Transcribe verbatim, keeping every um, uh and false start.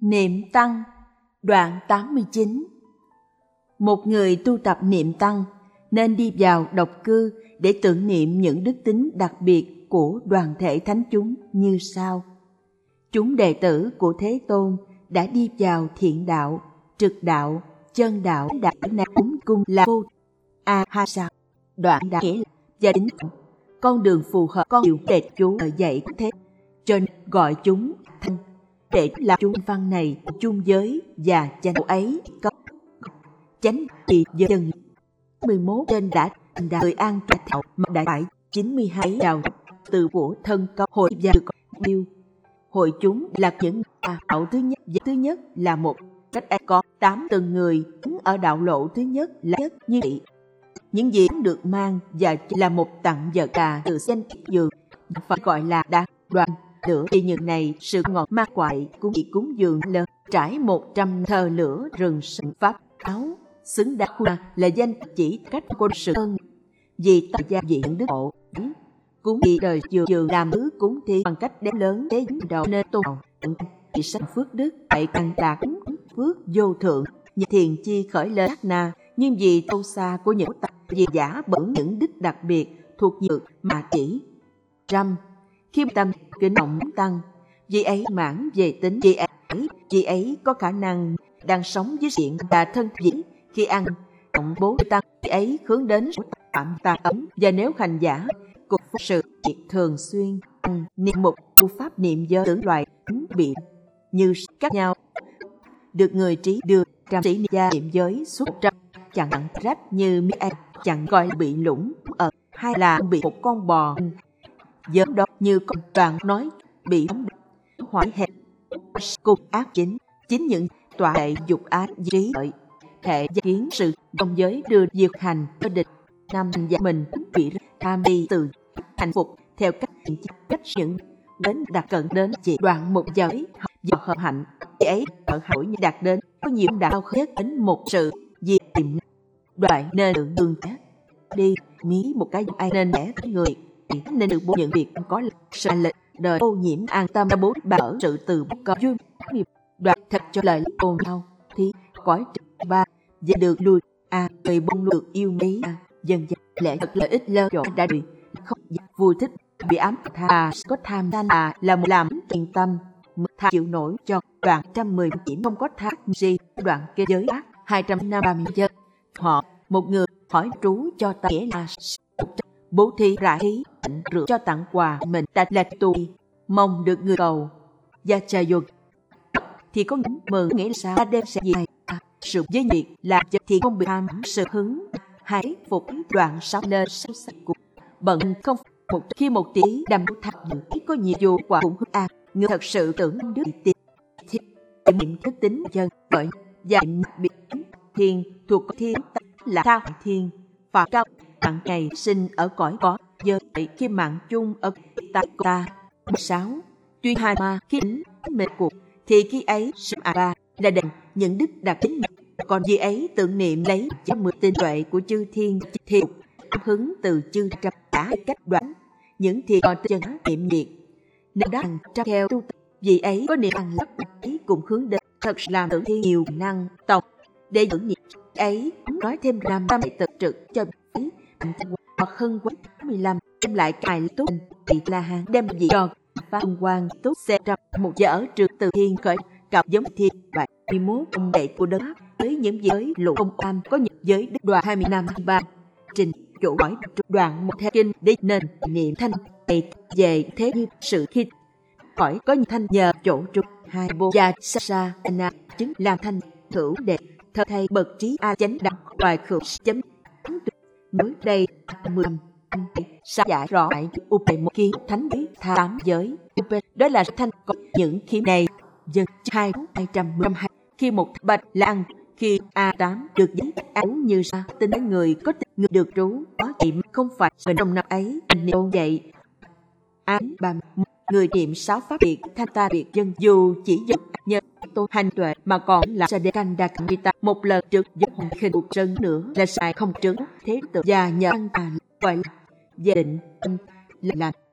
Niệm Tăng, đoạn tám mươi chín. Một người tu tập niệm Tăng nên đi vào độc cư để tưởng niệm những đức tính đặc biệt của đoàn thể thánh chúng như sau. Chúng đệ tử của Thế Tôn đã đi vào thiện đạo, trực đạo, chân đạo, đạo này cũng cùng là vô a ha sa. Đoạn đã nghĩa là gia đình con đường phù hợp con điều đệ chú ở dạy thế, cho nên gọi chúng thanh để làm chung văn này chung giới và chánh ấy có chánh trị dân mười mốt trên đã đã người an tra thảo mà đã phải chín mươi hai đạo từ của thân cao hội và được yêu hội chúng là những đạo thứ nhất và thứ nhất là một cách ấy có tám từng người ở đạo lộ thứ nhất là nhất như vậy. Những gì được mang và là một tặng vật cả từ danh dường phải gọi là đa đoàn lửa thì những này sự ngọt ma quại cũng chỉ cúng dường lớn trải một trăm thờ lửa rừng sừng pháp áo xứng đáng là danh chỉ cách của sự ơn vì tại gia vị những đức hộ cúng vì đời dường dường làm thứ cúng thì bằng cách đem lớn thế đầu nên tôn thì sanh phước đức phải càng đạt phước vô thượng như thiền chi khởi lên na nhưng vì sâu xa của những tập vì giả bẩn những đức đặc biệt thuộc nhược mà chỉ trăm khi tâm kính trọng tăng vì ấy mãn về tính vì ấy vì ấy có khả năng đang sống với diện và thân dĩ khi ăn trọng bố tăng vì ấy hướng đến tạm tà ấm và nếu hành giả cục sự việc thường xuyên niệm một tu pháp niệm giới tưởng loại bị như các nhau được người trí đưa trăm sĩ gia niệm giới suốt trăm chẳng rách như mi ai chẳng gọi là bị lũng ở hay là bị một con bò giới đó như con đoàn nói bị hoại hẹp cục ác chính chính những tọa hệ dục ác trí lợi thể gia kiến sự trong giới đưa diệt hành cho địch năm gia mình bị tham đi từ hạnh phục theo cách cách những đến đạt cận đến chỉ đoạn một giới do hợp hạnh ấy ở hội đạt đến có nhiều đạo khất đến một sự diệt tìm đoạn nên lượng tương tác đi mí một cái ai nên để người nên được bố những việc có sai lệch đời ô nhiễm an tâm đã bố bà ở sự từ có duyên đoạn thật cho lời ồn nhau thì cõi ba và được lùi a người bông được yêu mấy a dần dần lẽ thật lợi ích lơ chỗ đã bị không vui thích bị ám thà có tham thanh à là một làm tiền tâm tha chịu nổi cho đoạn trăm mười chỉ không có thác gì đoạn kia giới ác hai trăm năm ba mươi chân họ một người hỏi trú cho ta nghĩa là bố thí rải khí rửa cho tặng quà mình ta là tu mong được người cầu gia trà dục thì có những mừng nghĩa là sao đem sẽ gì này à, sự giới nhiệt là cho thì không bị ham sự hứng hãy phục đoạn sáu lên sâu sắc của bận không một khi một tí đâm thạch những có nhiều dù quả cũng hức an người thật sự tưởng đức tiền thì niệm thức tính chân bởi và bị thiên thuộc thiên là thao thiên và cao mạng ngày sinh ở cõi có giờ khi mạng chung ở tại ta sáu tuy hai ma khi tính mệt cuộc thì khi ấy sự à ba là đền những đức đặc tính còn vì ấy tưởng niệm lấy cho mười tinh tuệ của chư thiên thì hứng từ chư trăm cả cách đoán những thì còn chân niệm nhiệt nên đó trong theo tu tập vì ấy có niệm ăn lấp ấy cùng hướng đến thật làm tưởng thiên nhiều năng tộc để tưởng niệm ấy nói thêm năm tâm tự trực cho ấy hoặc hơn quá mười lăm đem lại cài tốt thì là hàng đem gì cho và quan tốt xe trăm một giờ ở trường từ thiên khởi cặp giống thiên bảy mươi mốt ông đệ của đất với những giới lộ công am có những giới đức đoàn hai mươi năm ba trình chủ hỏi đoàn một theo kinh để nên niệm thanh này về thế như sự khi hỏi có những thanh nhờ chỗ trục hai bộ gia sa sa na chứng làm thanh hữu đệ thơ thầy bậc trí a chánh đẳng bài khẩu chấm nối đây mười sa giải rõ lại up một khi thánh giới tám giới đó là thanh có những khí này dân hai hai trăm mười hai khi một bạch là ăn khi a tám được giấy áo như sa tin đến người có tình người được trú có niệm không phải mình trong năm ấy niệm dạy án ba người niệm sáu pháp biệt thanh ta biệt dân dù chỉ dùng nhờ tu hành tuệ mà còn là sa đề canh đạt người ta một lần trước giúp hoàn khinh cuộc chân nữa là sai không trứng thế tự và nhờ ăn tà gọi là gia định là